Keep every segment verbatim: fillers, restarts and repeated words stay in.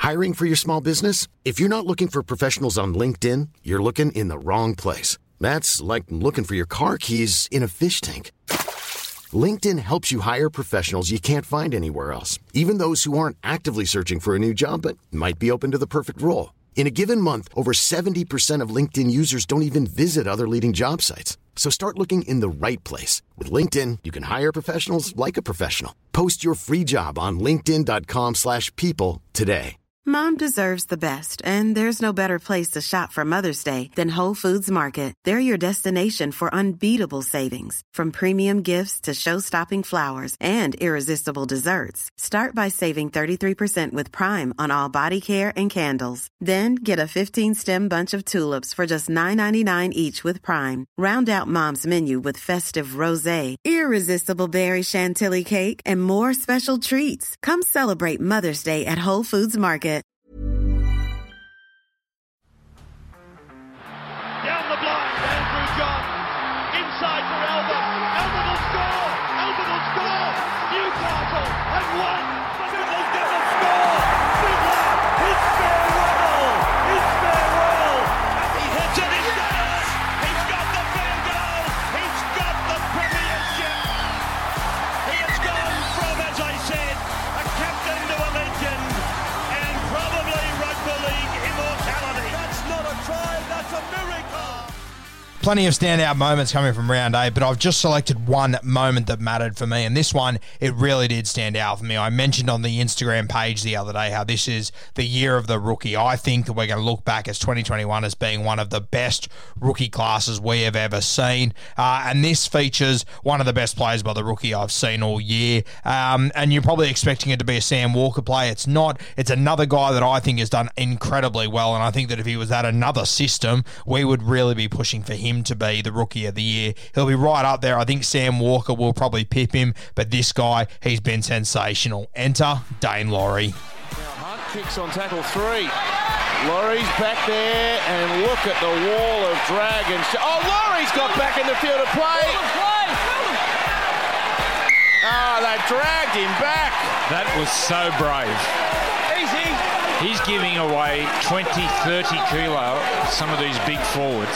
Hiring for your small business? If you're not looking for professionals on LinkedIn, you're looking in the wrong place. That's like looking for your car keys in a fish tank. LinkedIn helps you hire professionals you can't find anywhere else, even those who aren't actively searching for a new job but might be open to the perfect role. In a given month, over seventy percent of LinkedIn users don't even visit other leading job sites. So start looking in the right place. With LinkedIn, you can hire professionals like a professional. Post your free job on linkedin.com slash people today. Mom deserves the best, and there's no better place to shop for Mother's Day than Whole Foods Market. They're your destination for unbeatable savings, from premium gifts to show-stopping flowers and irresistible desserts. Start by saving thirty-three percent with Prime on all body care and candles. Then get a fifteen-stem bunch of tulips for just nine ninety-nine each with Prime. Round out Mom's menu with festive rosé, irresistible berry chantilly cake, and more special treats. Come celebrate Mother's Day at Whole Foods Market. Down the blind, Andrew John. Inside for Albert. Albert will score. Albert will score. Newcastle have won. Fiddler's going to score. Fiddler, it's farewell. It's farewell. And he hits it. He's got it. He's got the field goal. He's got the premiership. He has gone from, as I said, a captain to a legend and probably rugby league immortality. That's not a try. That's a miracle. Plenty of standout moments coming from round eight, but I've just selected one moment that mattered for me, and this one, it really did stand out for me. I mentioned on the Instagram page the other day how this is the year of the rookie. I think that we're going to look back as twenty twenty-one as being one of the best rookie classes we have ever seen, uh, and this features one of the best players by the rookie I've seen all year, um, and you're probably expecting it to be a Sam Walker play. It's not. It's another guy that I think has done incredibly well, and I think that if he was at another system, we would really be pushing for him to be the rookie of the year. He'll be right up there. I think Sam Walker will probably pip him, but this guy, he's been sensational. Enter Dane Laurie. Now Hunt kicks on tackle three. Laurie's back there, and look at the wall of Dragons. Oh, Laurie's got back in the field of play. Ah, oh, they dragged him back. That was so brave. Easy. He's giving away twenty, thirty kilo, some of these big forwards.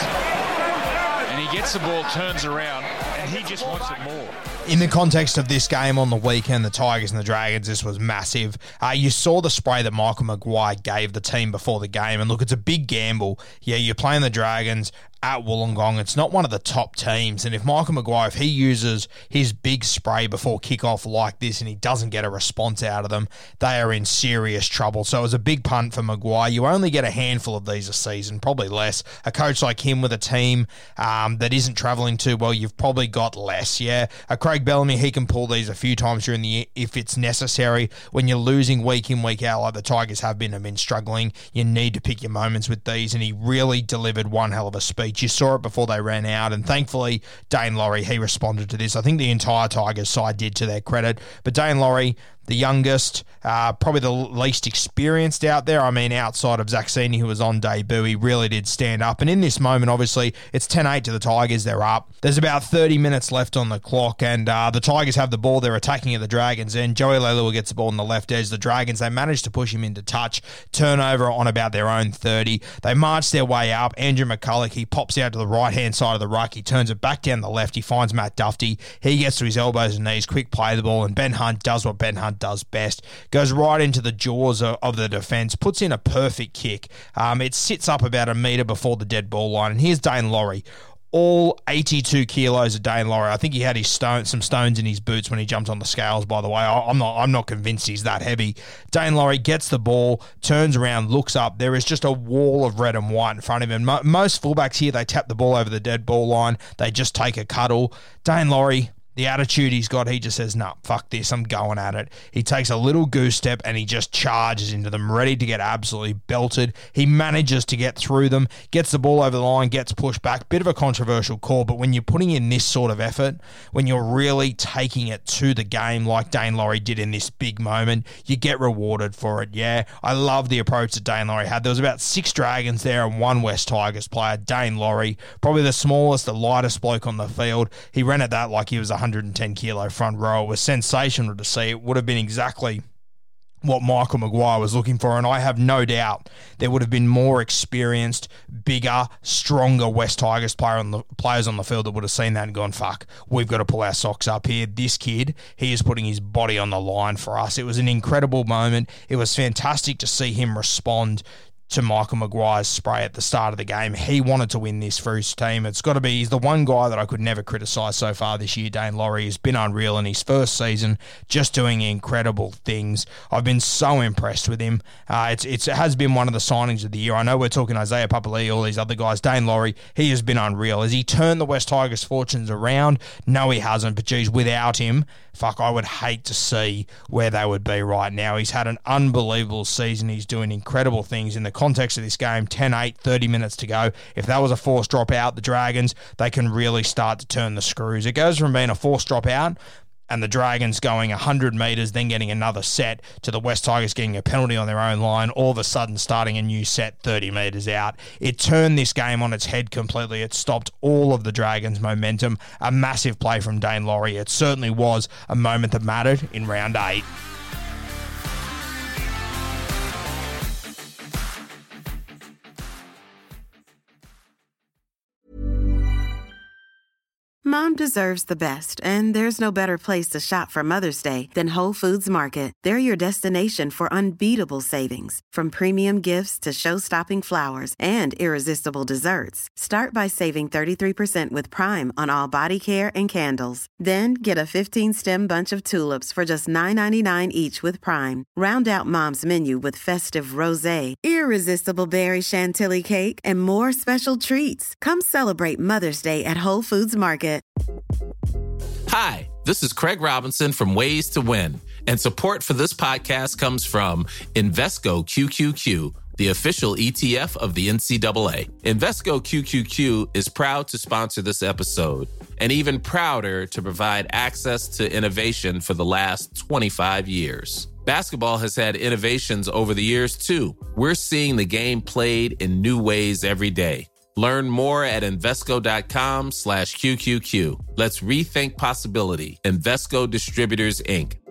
And he gets the ball, turns around, and he just wants it more. In the context of this game on the weekend, the Tigers and the Dragons, this was massive. Uh, you saw the spray that Michael Maguire gave the team before the game. And look, it's a big gamble. Yeah, you're playing the Dragons at Wollongong. It's not one of the top teams. And if Michael Maguire, if he uses his big spray before kickoff like this and he doesn't get a response out of them, they are in serious trouble. So it was a big punt for Maguire. You only get a handful of these a season, probably less. A coach like him with a team um, that isn't travelling too well, you've probably got less, yeah. A Craig Bellamy, he can pull these a few times during the year if it's necessary. When you're losing week in, week out like the Tigers have been, have been struggling, you need to pick your moments with these, and he really delivered one hell of a speech. You saw it before they ran out, and thankfully Dane Laurie, he responded to this. I think the entire Tigers side did, to their credit, but Dane Laurie, the youngest, uh, probably the least experienced out there. I mean, outside of Zach Senior, who was on debut, he really did stand up. And in this moment, obviously, it's ten eight to the Tigers. They're up. There's about thirty minutes left on the clock, and uh, the Tigers have the ball. They're attacking at the Dragons, and Joey Leilua gets the ball on the left edge. The Dragons, they manage to push him into touch. Turnover on about their own thirty. They march their way up. Andrew McCulloch, he pops out to the right-hand side of the ruck. He turns it back down the left. He finds Matt Duffy. He gets to his elbows and knees, quick play the ball, and Ben Hunt does what Ben Hunt does best, goes right into the jaws of, of the defence, puts in a perfect kick. Um, it sits up about a metre before the dead ball line, and here's Dane Laurie. All eighty-two kilos of Dane Laurie. I think he had his stone, some stones in his boots when he jumped on the scales, by the way. I, I'm not I'm not convinced he's that heavy. Dane Laurie gets the ball, turns around, looks up. There is just a wall of red and white in front of him. Mo- most fullbacks here, they tap the ball over the dead ball line. They just take a cuddle. Dane Laurie, the attitude he's got, he just says, nah, fuck this, I'm going at it. He takes a little goose step and he just charges into them, ready to get absolutely belted. He manages to get through them, gets the ball over the line, gets pushed back. Bit of a controversial call, but when you're putting in this sort of effort, when you're really taking it to the game like Dane Laurie did in this big moment, you get rewarded for it, yeah. I love the approach that Dane Laurie had. There was about six Dragons there and one West Tigers player, Dane Laurie, probably the smallest, the lightest bloke on the field. He ran at that like he was one hundred ten kilo front row. It was sensational to see. It would have been exactly what Michael Maguire was looking for, and I have no doubt there would have been more experienced, bigger, stronger West Tigers player on the, players on the field that would have seen that and gone, fuck, we've got to pull our socks up here. This kid, he is putting his body on the line for us. It was an incredible moment. It was fantastic to see him respond to Michael Maguire's spray at the start of the game. He wanted to win this for his team. It's got to be, he's the one guy that I could never criticise so far this year. Daine Laurie has been unreal in his first season, just doing incredible things. I've been so impressed with him. Uh, it's, it's, it has been one of the signings of the year. I know we're talking Isaiah Papali'i, all these other guys. Daine Laurie, he has been unreal. Has he turned the West Tigers' fortunes around? No, he hasn't. But geez, without him, fuck, I would hate to see where they would be right now. He's had an unbelievable season. He's doing incredible things in the context of this game. ten eight, thirty minutes to go. If that was a forced drop out, the Dragons, they can really start to turn the screws. It goes from being a forced drop out and the Dragons going one hundred metres, then getting another set, to the West Tigers getting a penalty on their own line, all of a sudden starting a new set thirty metres out. It turned this game on its head completely. It stopped all of the Dragons' momentum. A massive play from Daine Laurie. It certainly was a moment that mattered in round eight. Mom deserves the best, and there's no better place to shop for Mother's Day than Whole Foods Market. They're your destination for unbeatable savings, from premium gifts to show-stopping flowers and irresistible desserts. Start by saving thirty-three percent with Prime on all body care and candles. Then get a fifteen-stem bunch of tulips for just nine ninety-nine each with Prime. Round out Mom's menu with festive rosé, irresistible berry chantilly cake, and more special treats. Come celebrate Mother's Day at Whole Foods Market. Hi, this is Craig Robinson from Ways to Win, and support for this podcast comes from Invesco Q Q Q, the official E T F of the N C double A. Invesco Q Q Q is proud to sponsor this episode, and even prouder to provide access to innovation for the last twenty-five years. Basketball has had innovations over the years, too. We're seeing the game played in new ways every day. Learn more at Invesco.com slash QQQ. Let's rethink possibility. Invesco Distributors, Incorporated.